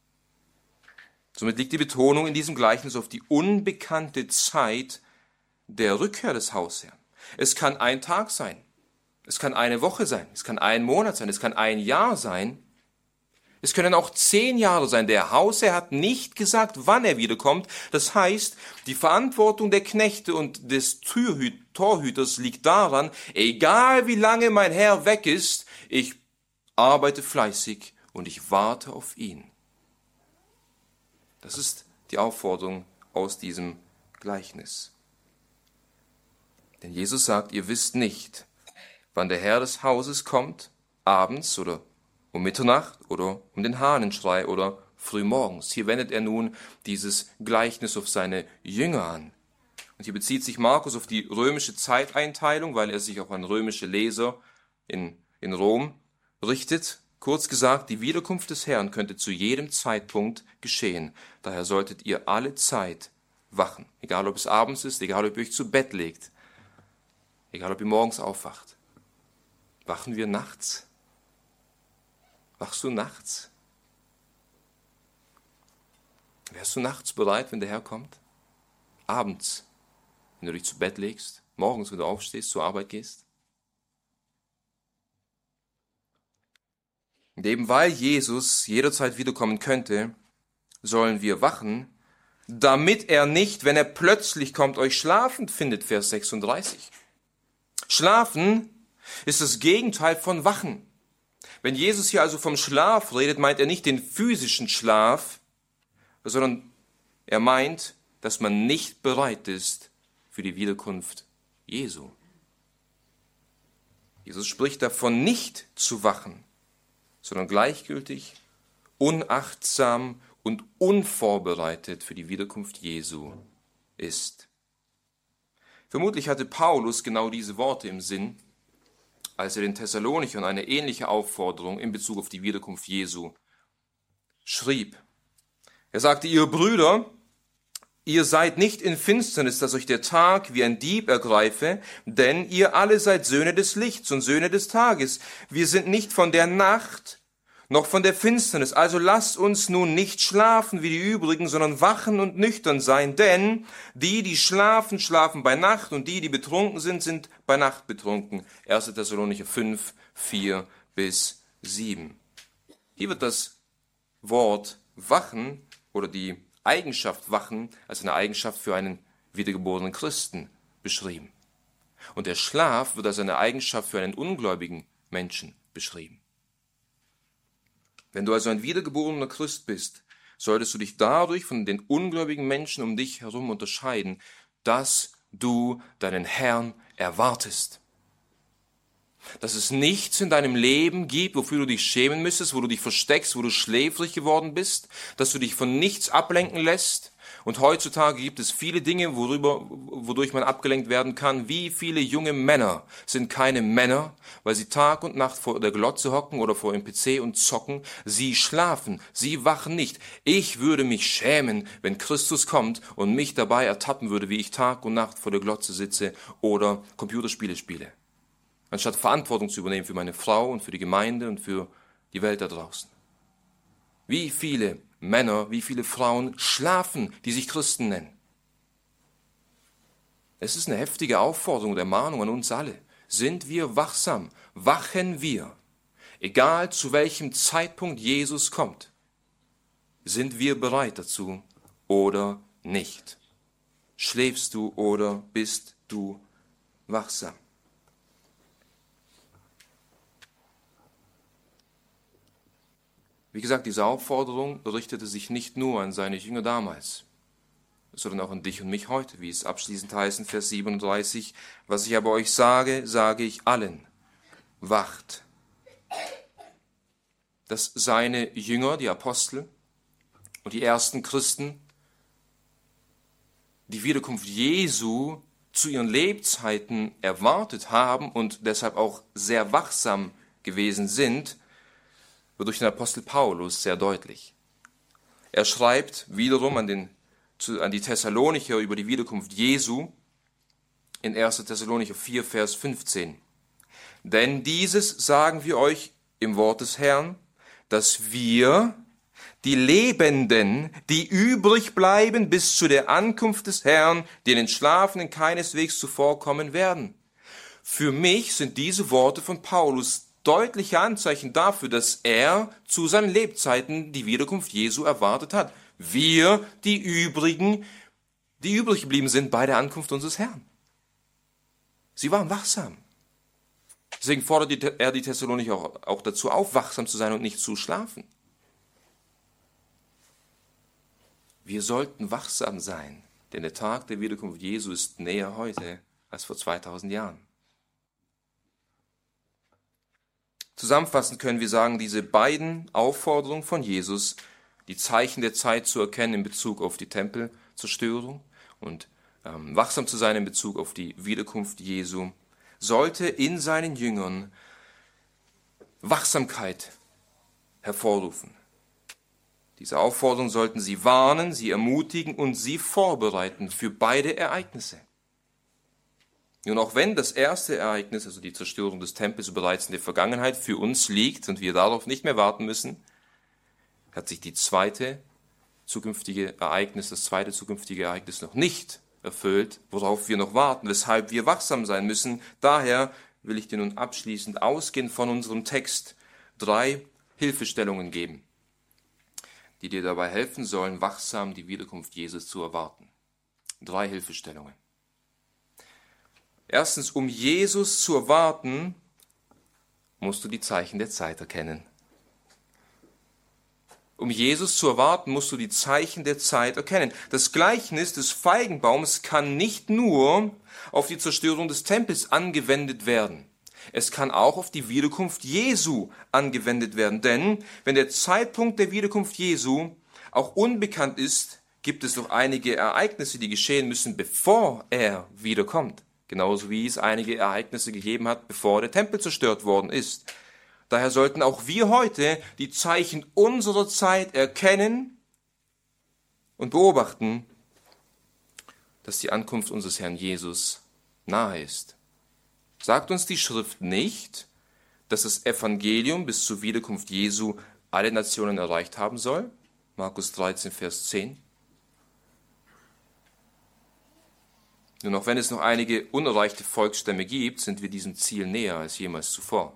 Somit liegt die Betonung in diesem Gleichnis auf die unbekannte Zeit der Rückkehr des Hausherrn. Es kann ein Tag sein, es kann eine Woche sein, es kann ein Monat sein, es kann ein Jahr sein, es können auch zehn Jahre sein. Der Hausherr hat nicht gesagt, wann er wiederkommt. Das heißt, die Verantwortung der Knechte und des Türhüt- Torhüters liegt daran, egal wie lange mein Herr weg ist, ich arbeite fleißig und ich warte auf ihn. Das ist die Aufforderung aus diesem Gleichnis. Denn Jesus sagt, ihr wisst nicht, wann der Herr des Hauses kommt, abends oder um Mitternacht oder um den Hahnenschrei oder frühmorgens. Hier wendet er nun dieses Gleichnis auf seine Jünger an. Und hier bezieht sich Markus auf die römische Zeiteinteilung, weil er sich auch an römische Leser in, in Rom richtet. Kurz gesagt, die Wiederkunft des Herrn könnte zu jedem Zeitpunkt geschehen. Daher solltet ihr alle Zeit wachen. Egal, ob es abends ist, egal, ob ihr euch zu Bett legt, egal, ob ihr morgens aufwacht. Wachen wir nachts? Wachst du nachts? Wärst du nachts bereit, wenn der Herr kommt? Abends, wenn du dich zu Bett legst? Morgens, wenn du aufstehst, zur Arbeit gehst? Und eben weil Jesus jederzeit wiederkommen könnte, sollen wir wachen, damit er nicht, wenn er plötzlich kommt, euch schlafend findet, Vers sechsunddreißig. Schlafen ist das Gegenteil von Wachen. Wenn Jesus hier also vom Schlaf redet, meint er nicht den physischen Schlaf, sondern er meint, dass man nicht bereit ist für die Wiederkunft Jesu. Jesus spricht davon, nicht zu wachen, sondern gleichgültig, unachtsam und unvorbereitet für die Wiederkunft Jesu ist. Vermutlich hatte Paulus genau diese Worte im Sinn, als er den Thessalonichern eine ähnliche Aufforderung in Bezug auf die Wiederkunft Jesu schrieb. Er sagte, ihr Brüder, ihr seid nicht in Finsternis, dass euch der Tag wie ein Dieb ergreife, denn ihr alle seid Söhne des Lichts und Söhne des Tages. Wir sind nicht von der Nacht, noch von der Finsternis. Also lasst uns nun nicht schlafen wie die übrigen, sondern wachen und nüchtern sein. Denn die, die schlafen, schlafen bei Nacht und die, die betrunken sind, sind bei Nacht betrunken. erster Thessalonicher fünf, vier bis sieben. Hier wird das Wort wachen oder die Eigenschaft wachen als eine Eigenschaft für einen wiedergeborenen Christen beschrieben. Und der Schlaf wird als eine Eigenschaft für einen ungläubigen Menschen beschrieben. Wenn du also ein wiedergeborener Christ bist, solltest du dich dadurch von den ungläubigen Menschen um dich herum unterscheiden, dass du deinen Herrn erwartest. Dass es nichts in deinem Leben gibt, wofür du dich schämen müsstest, wo du dich versteckst, wo du schläfrig geworden bist, dass du dich von nichts ablenken lässt. Und heutzutage gibt es viele Dinge, worüber, wodurch man abgelenkt werden kann. Wie viele junge Männer sind keine Männer, weil sie Tag und Nacht vor der Glotze hocken oder vor dem P C und zocken. Sie schlafen, sie wachen nicht. Ich würde mich schämen, wenn Christus kommt und mich dabei ertappen würde, wie ich Tag und Nacht vor der Glotze sitze oder Computerspiele spiele. Anstatt Verantwortung zu übernehmen für meine Frau und für die Gemeinde und für die Welt da draußen. Wie viele Männer, wie viele Frauen schlafen, die sich Christen nennen? Es ist eine heftige Aufforderung und Ermahnung an uns alle. Sind wir wachsam? Wachen wir? Egal zu welchem Zeitpunkt Jesus kommt. Sind wir bereit dazu oder nicht? Schläfst du oder bist du wachsam? Wie gesagt, diese Aufforderung richtete sich nicht nur an seine Jünger damals, sondern auch an dich und mich heute, wie es abschließend heißt in Vers siebenunddreißig. Was ich aber euch sage, sage ich allen. Wacht. Dass seine Jünger, die Apostel und die ersten Christen, die Wiederkunft Jesu zu ihren Lebzeiten erwartet haben und deshalb auch sehr wachsam gewesen sind, wird durch den Apostel Paulus sehr deutlich. Er schreibt wiederum an, den, an die Thessalonicher über die Wiederkunft Jesu in erster Thessalonicher vier, Vers fünfzehn. Denn dieses sagen wir euch im Wort des Herrn, dass wir, die Lebenden, die übrig bleiben bis zu der Ankunft des Herrn, denen Schlafenden keineswegs zuvorkommen werden. Für mich sind diese Worte von Paulus deutliche Anzeichen dafür, dass er zu seinen Lebzeiten die Wiederkunft Jesu erwartet hat. Wir, die übrigen, die übrig geblieben sind bei der Ankunft unseres Herrn. Sie waren wachsam. Deswegen fordert er die Thessalonicher auch, auch dazu auf, wachsam zu sein und nicht zu schlafen. Wir sollten wachsam sein, denn der Tag der Wiederkunft Jesu ist näher heute als vor zweitausend Jahren. Zusammenfassend können wir sagen, diese beiden Aufforderungen von Jesus, die Zeichen der Zeit zu erkennen in Bezug auf die Tempelzerstörung und ähm, wachsam zu sein in Bezug auf die Wiederkunft Jesu, sollte in seinen Jüngern Wachsamkeit hervorrufen. Diese Aufforderung sollten sie warnen, sie ermutigen und sie vorbereiten für beide Ereignisse. Und auch wenn das erste Ereignis, also die Zerstörung des Tempels, bereits in der Vergangenheit für uns liegt und wir darauf nicht mehr warten müssen, hat sich die zweite zukünftige Ereignis, das zweite zukünftige Ereignis noch nicht erfüllt, worauf wir noch warten, weshalb wir wachsam sein müssen. Daher will ich dir nun abschließend ausgehend von unserem Text drei Hilfestellungen geben, die dir dabei helfen sollen, wachsam die Wiederkunft Jesus zu erwarten. Drei Hilfestellungen. Erstens, um Jesus zu erwarten, musst du die Zeichen der Zeit erkennen. Um Jesus zu erwarten, musst du die Zeichen der Zeit erkennen. Das Gleichnis des Feigenbaums kann nicht nur auf die Zerstörung des Tempels angewendet werden. Es kann auch auf die Wiederkunft Jesu angewendet werden. Denn wenn der Zeitpunkt der Wiederkunft Jesu auch unbekannt ist, gibt es doch einige Ereignisse, die geschehen müssen, bevor er wiederkommt. Genauso wie es einige Ereignisse gegeben hat, bevor der Tempel zerstört worden ist. Daher sollten auch wir heute die Zeichen unserer Zeit erkennen und beobachten, dass die Ankunft unseres Herrn Jesus nahe ist. Sagt uns die Schrift nicht, dass das Evangelium bis zur Wiederkunft Jesu alle Nationen erreicht haben soll? Markus dreizehn, Vers zehn. Nun, auch wenn es noch einige unerreichte Volksstämme gibt, sind wir diesem Ziel näher als jemals zuvor.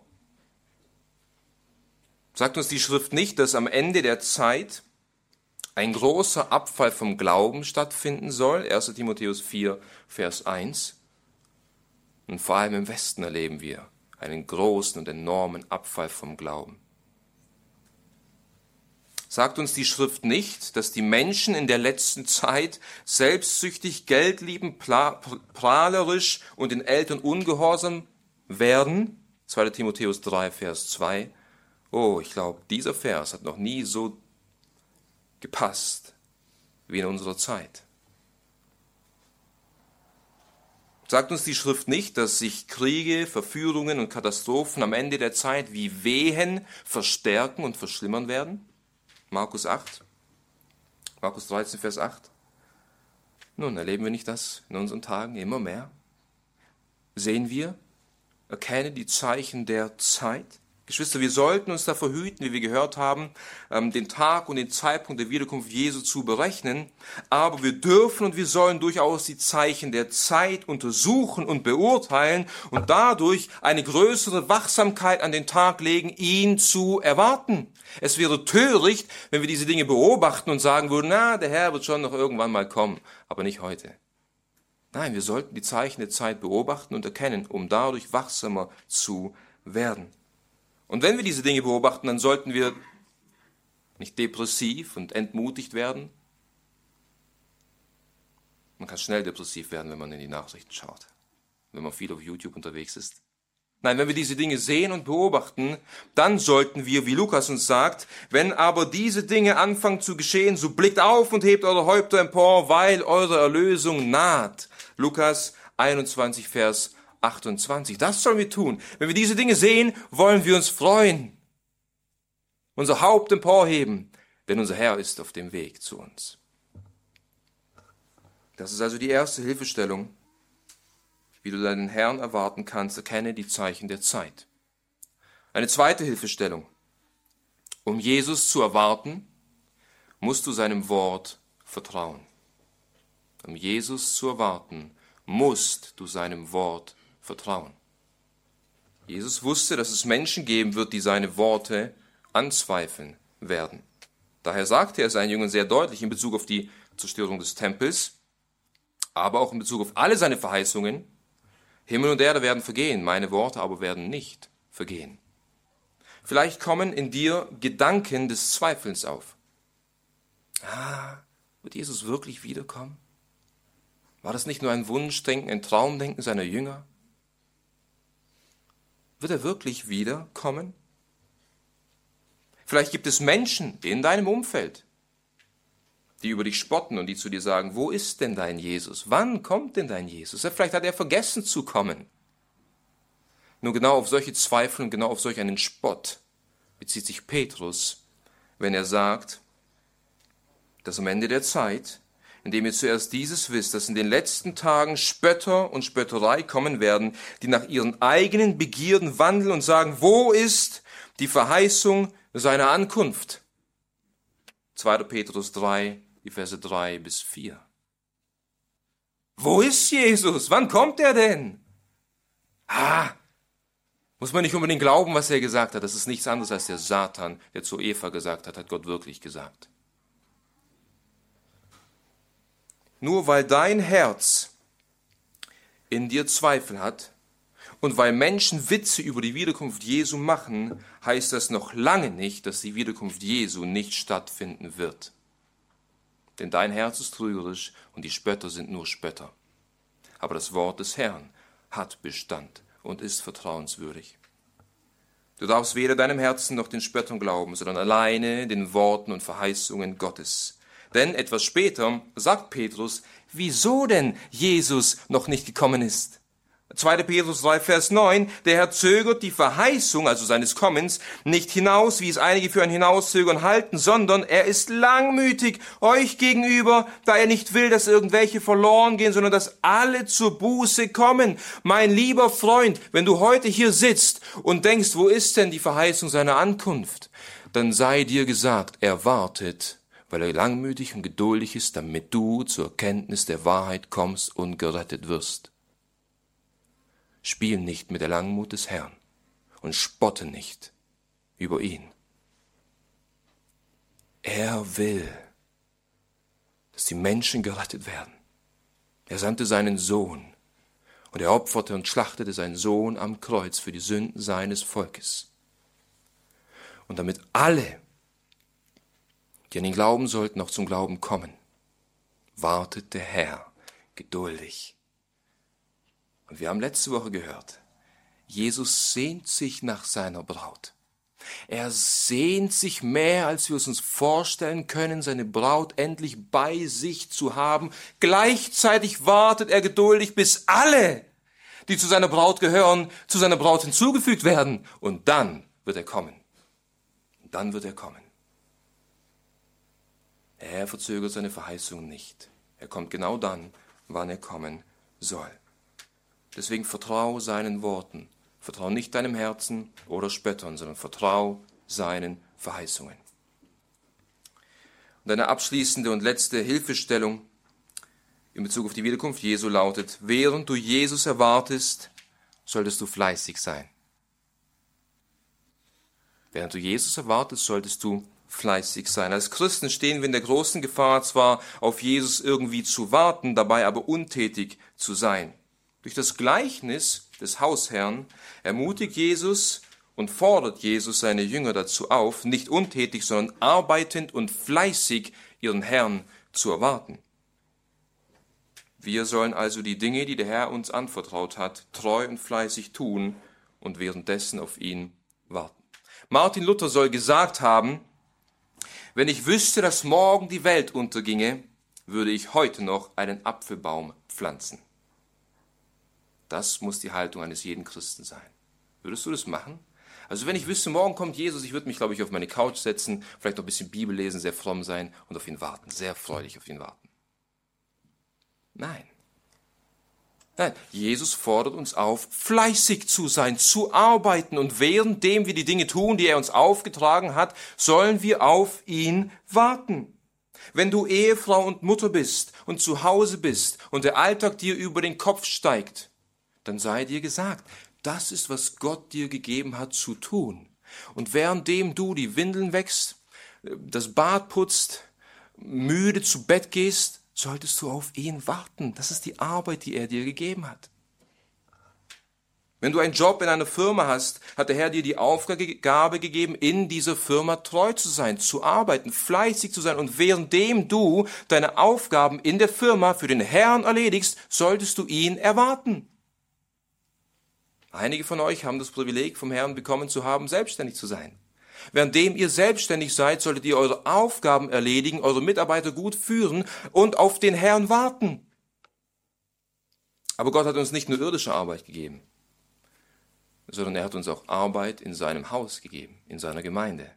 Sagt uns die Schrift nicht, dass am Ende der Zeit ein großer Abfall vom Glauben stattfinden soll? erster Timotheus vier, Vers eins. Und vor allem im Westen erleben wir einen großen und enormen Abfall vom Glauben. Sagt uns die Schrift nicht, dass die Menschen in der letzten Zeit selbstsüchtig, geldliebend, prahlerisch und den Eltern ungehorsam werden? zweiter Timotheus drei, Vers zwei. Oh, ich glaube, dieser Vers hat noch nie so gepasst wie in unserer Zeit. Sagt uns die Schrift nicht, dass sich Kriege, Verführungen und Katastrophen am Ende der Zeit wie Wehen verstärken und verschlimmern werden? Markus acht, Markus dreizehn, Vers acht. Nun, erleben wir nicht das in unseren Tagen immer mehr? Sehen wir, erkennen die Zeichen der Zeit? Geschwister, wir sollten uns davor hüten, wie wir gehört haben, den Tag und den Zeitpunkt der Wiederkunft Jesu zu berechnen, aber wir dürfen und wir sollen durchaus die Zeichen der Zeit untersuchen und beurteilen und dadurch eine größere Wachsamkeit an den Tag legen, ihn zu erwarten. Es wäre töricht, wenn wir diese Dinge beobachten und sagen würden, na, der Herr wird schon noch irgendwann mal kommen, aber nicht heute. Nein, wir sollten die Zeichen der Zeit beobachten und erkennen, um dadurch wachsamer zu werden. Und wenn wir diese Dinge beobachten, dann sollten wir nicht depressiv und entmutigt werden. Man kann schnell depressiv werden, wenn man in die Nachrichten schaut, wenn man viel auf YouTube unterwegs ist. Nein, wenn wir diese Dinge sehen und beobachten, dann sollten wir, wie Lukas uns sagt, wenn aber diese Dinge anfangen zu geschehen, so blickt auf und hebt eure Häupter empor, weil eure Erlösung naht. Lukas einundzwanzig, Vers achtundzwanzig. Das sollen wir tun. Wenn wir diese Dinge sehen, wollen wir uns freuen. Unser Haupt emporheben, denn unser Herr ist auf dem Weg zu uns. Das ist also die erste Hilfestellung, wie du deinen Herrn erwarten kannst. Erkenne die Zeichen der Zeit. Eine zweite Hilfestellung. Um Jesus zu erwarten, musst du seinem Wort vertrauen. Um Jesus zu erwarten, musst du seinem Wort vertrauen. Jesus wusste, dass es Menschen geben wird, die seine Worte anzweifeln werden. Daher sagte er seinen Jüngern sehr deutlich in Bezug auf die Zerstörung des Tempels, aber auch in Bezug auf alle seine Verheißungen: Himmel und Erde werden vergehen, meine Worte aber werden nicht vergehen. Vielleicht kommen in dir Gedanken des Zweifelns auf. Ah, wird Jesus wirklich wiederkommen? War das nicht nur ein Wunschdenken, ein Traumdenken seiner Jünger? Wird er wirklich wiederkommen? Vielleicht gibt es Menschen in deinem Umfeld, die über dich spotten und die zu dir sagen, wo ist denn dein Jesus? Wann kommt denn dein Jesus? Vielleicht hat er vergessen zu kommen. Nur genau auf solche Zweifel und genau auf solch einen Spott bezieht sich Petrus, wenn er sagt, dass am Ende der Zeit, indem ihr zuerst dieses wisst, dass in den letzten Tagen Spötter und Spötterei kommen werden, die nach ihren eigenen Begierden wandeln und sagen, wo ist die Verheißung seiner Ankunft? zweiter Petrus drei, die Verse drei bis vier. Wo ist Jesus? Wann kommt er denn? Ah, muss man nicht unbedingt glauben, was er gesagt hat. Das ist nichts anderes als der Satan, der zu Eva gesagt hat, hat Gott wirklich gesagt. Nur weil dein Herz in dir Zweifel hat und weil Menschen Witze über die Wiederkunft Jesu machen, heißt das noch lange nicht, dass die Wiederkunft Jesu nicht stattfinden wird. Denn dein Herz ist trügerisch und die Spötter sind nur Spötter. Aber das Wort des Herrn hat Bestand und ist vertrauenswürdig. Du darfst weder deinem Herzen noch den Spöttern glauben, sondern alleine den Worten und Verheißungen Gottes. Denn etwas später sagt Petrus, wieso denn Jesus noch nicht gekommen ist. zweiter Petrus drei, Vers neun, der Herr zögert die Verheißung, also seines Kommens, nicht hinaus, wie es einige für ein Hinauszögern halten, sondern er ist langmütig euch gegenüber, da er nicht will, dass irgendwelche verloren gehen, sondern dass alle zur Buße kommen. Mein lieber Freund, wenn du heute hier sitzt und denkst, wo ist denn die Verheißung seiner Ankunft, dann sei dir gesagt, er wartet, weil er langmütig und geduldig ist, damit du zur Erkenntnis der Wahrheit kommst und gerettet wirst. Spiel nicht mit der Langmut des Herrn und spotte nicht über ihn. Er will, dass die Menschen gerettet werden. Er sandte seinen Sohn und er opferte und schlachtete seinen Sohn am Kreuz für die Sünden seines Volkes. Und damit alle, die an ihn glauben sollten, auch zum Glauben kommen, wartet der Herr geduldig. Und wir haben letzte Woche gehört, Jesus sehnt sich nach seiner Braut. Er sehnt sich mehr, als wir es uns vorstellen können, seine Braut endlich bei sich zu haben. Gleichzeitig wartet er geduldig, bis alle, die zu seiner Braut gehören, zu seiner Braut hinzugefügt werden. Und dann wird er kommen. Und dann wird er kommen. Er verzögert seine Verheißung nicht. Er kommt genau dann, wann er kommen soll. Deswegen vertrau seinen Worten. Vertrau nicht deinem Herzen oder Spöttern, sondern vertrau seinen Verheißungen. Und eine abschließende und letzte Hilfestellung in Bezug auf die Wiederkunft Jesu lautet, während du Jesus erwartest, solltest du fleißig sein. Während du Jesus erwartest, solltest du fleißig sein. Als Christen stehen wir in der großen Gefahr, zwar auf Jesus irgendwie zu warten, dabei aber untätig zu sein. Durch das Gleichnis des Hausherrn ermutigt Jesus und fordert Jesus seine Jünger dazu auf, nicht untätig, sondern arbeitend und fleißig ihren Herrn zu erwarten. Wir sollen also die Dinge, die der Herr uns anvertraut hat, treu und fleißig tun und währenddessen auf ihn warten. Martin Luther soll gesagt haben, wenn ich wüsste, dass morgen die Welt unterginge, würde ich heute noch einen Apfelbaum pflanzen. Das muss die Haltung eines jeden Christen sein. Würdest du das machen? Also wenn ich wüsste, morgen kommt Jesus, ich würde mich, glaube ich, auf meine Couch setzen, vielleicht noch ein bisschen Bibel lesen, sehr fromm sein und auf ihn warten, sehr freudig auf ihn warten. Nein. Nein, Jesus fordert uns auf, fleißig zu sein, zu arbeiten und währenddem wir die Dinge tun, die er uns aufgetragen hat, sollen wir auf ihn warten. Wenn du Ehefrau und Mutter bist und zu Hause bist und der Alltag dir über den Kopf steigt, dann sei dir gesagt, das ist, was Gott dir gegeben hat zu tun. Und währenddem du die Windeln wächst, das Bad putzt, müde zu Bett gehst, solltest du auf ihn warten. Das ist die Arbeit, die er dir gegeben hat. Wenn du einen Job in einer Firma hast, hat der Herr dir die Aufgabe gegeben, in dieser Firma treu zu sein, zu arbeiten, fleißig zu sein. Und währenddem du deine Aufgaben in der Firma für den Herrn erledigst, solltest du ihn erwarten. Einige von euch haben das Privileg vom Herrn bekommen zu haben, selbstständig zu sein. Währenddem ihr selbstständig seid, solltet ihr eure Aufgaben erledigen, eure Mitarbeiter gut führen und auf den Herrn warten. Aber Gott hat uns nicht nur irdische Arbeit gegeben, sondern er hat uns auch Arbeit in seinem Haus gegeben, in seiner Gemeinde.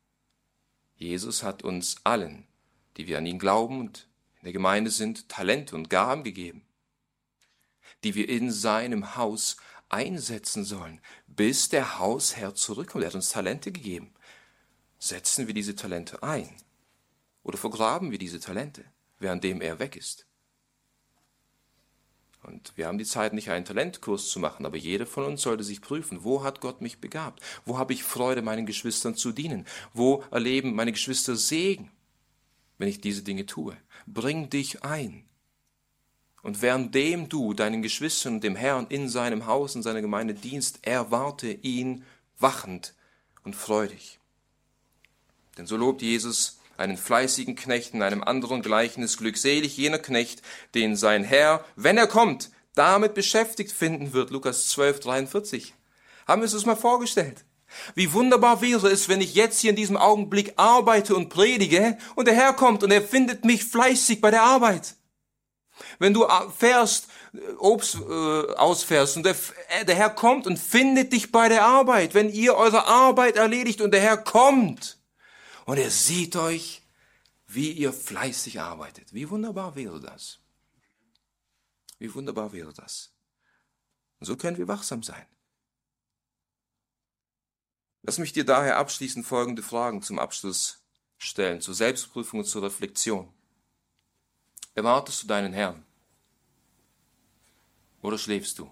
Jesus hat uns allen, die wir an ihn glauben und in der Gemeinde sind, Talente und Gaben gegeben, die wir in seinem Haus einsetzen sollen, bis der Hausherr zurückkommt. Er hat uns Talente gegeben. Setzen wir diese Talente ein oder vergraben wir diese Talente, währenddem er weg ist? Und wir haben die Zeit, nicht einen Talentkurs zu machen, aber jeder von uns sollte sich prüfen, wo hat Gott mich begabt? Wo habe ich Freude, meinen Geschwistern zu dienen? Wo erleben meine Geschwister Segen, wenn ich diese Dinge tue? Bring dich ein. Und währenddem du deinen Geschwistern und dem Herrn in seinem Haus, in seiner Gemeinde dienst, erwarte ihn wachend und freudig. Denn so lobt Jesus einen fleißigen Knecht in einem anderen Gleichnis, glückselig jener Knecht, den sein Herr, wenn er kommt, damit beschäftigt finden wird. Lukas zwölf, dreiundvierzig. Haben wir uns das mal vorgestellt? Wie wunderbar wäre es, wenn ich jetzt hier in diesem Augenblick arbeite und predige und der Herr kommt und er findet mich fleißig bei der Arbeit. Wenn du fährst, Obst äh, ausfährst und der, der Herr kommt und findet dich bei der Arbeit, wenn ihr eure Arbeit erledigt und der Herr kommt und er sieht euch, wie ihr fleißig arbeitet. Wie wunderbar wäre das? Wie wunderbar wäre das? Und so können wir wachsam sein. Lass mich dir daher abschließend folgende Fragen zum Abschluss stellen, zur Selbstprüfung und zur Reflexion. Erwartest du deinen Herrn? Oder schläfst du?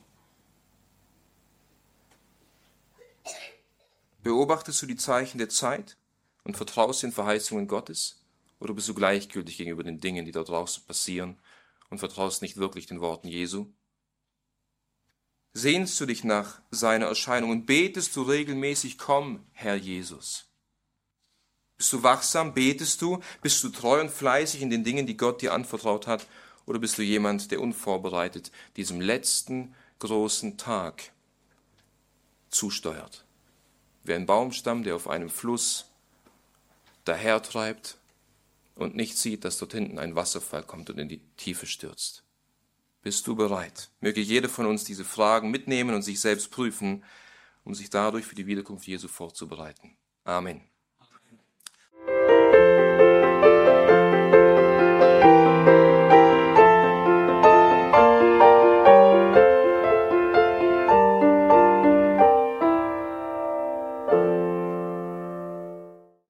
Beobachtest du die Zeichen der Zeit und vertraust den Verheißungen Gottes? Oder bist du gleichgültig gegenüber den Dingen, die da draußen passieren und vertraust nicht wirklich den Worten Jesu? Sehnst du dich nach seiner Erscheinung und betest du regelmäßig, komm, Herr Jesus? Bist du wachsam, betest du, bist du treu und fleißig in den Dingen, die Gott dir anvertraut hat? Oder bist du jemand, der unvorbereitet diesem letzten großen Tag zusteuert? Wie ein Baumstamm, der auf einem Fluss dahertreibt und nicht sieht, dass dort hinten ein Wasserfall kommt und in die Tiefe stürzt. Bist du bereit? Möge jeder von uns diese Fragen mitnehmen und sich selbst prüfen, um sich dadurch für die Wiederkunft Jesu vorzubereiten. Amen.